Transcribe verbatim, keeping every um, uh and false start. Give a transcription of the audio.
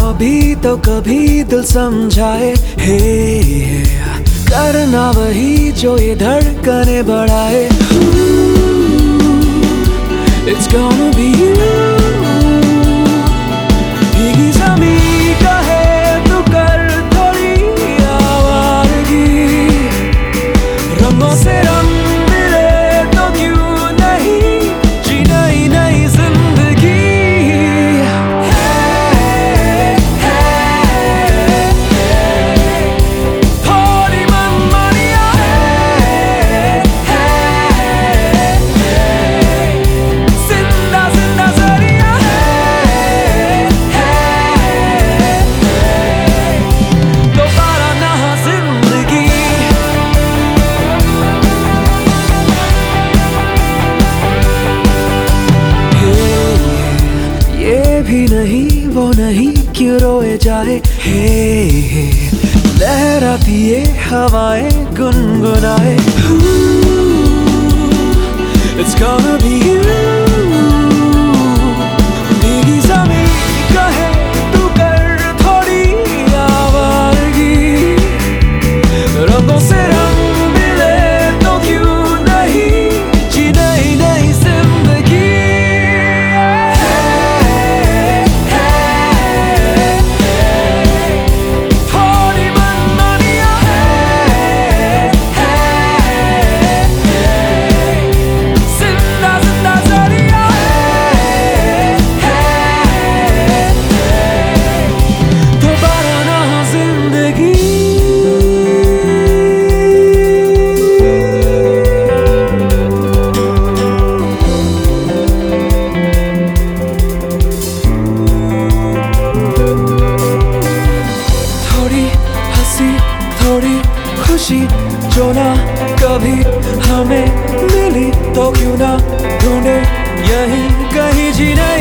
भी तो कभी दिल समझाए, हे करना वही जो ये धड़कने बढ़ाए। It's gonna be you। भीगी ज़मीं कहे तू कर थोड़ी आवारगी, रंगों से रंग मिले तो क्यों नहीं जी नई नई जिंदगी। थोड़ी मनमानियाँ, जिंदा जिंदा ज़रिया, दोबारा ना जिंदगी। ये भी नहीं वो नहीं क्यों रोए जाए, हे लहराती ये हवाएं गुनगुनाए। It's gonna be you। भीगी ज़मीं कहे तू कर थोड़ी आवारगी, रंगों से रंग मिले तो क्यों नहीं जी नई नई जिंदगी। थोड़ी मनमानियाँ, जिंदा जिंदा ज़रिया, दोबारा ना जिंदगी। थोड़ी हंसी थोड़ी खुशी जो ना कभी हमें मिली तो क्यों ना ढूंढे यहीं कहीं जीने